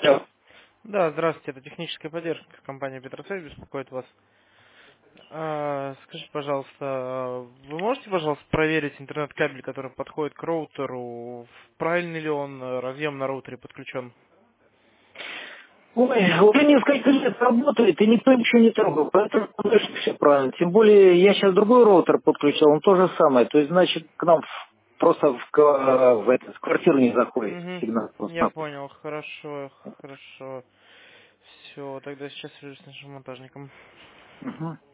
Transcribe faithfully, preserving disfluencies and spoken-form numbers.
Алло. Да, здравствуйте, это техническая поддержка, компания Петросвязь беспокоит вас. А, скажите, пожалуйста, вы можете, пожалуйста, проверить интернет-кабель, который подходит к роутеру, правильный ли он э, разъем на роутере подключен? Ой, уже несколько лет работает, и никто ничего не трогал, поэтому, конечно, все правильно. Тем более, я сейчас другой роутер подключил, он то же самое. То есть, значит, к нам в- просто в, ка- в, это, в квартиру не заходит Угу, сигнал я просто-напросто. понял, хорошо, хорошо. Все, тогда сейчас свяжусь с нашим монтажником. Мгм.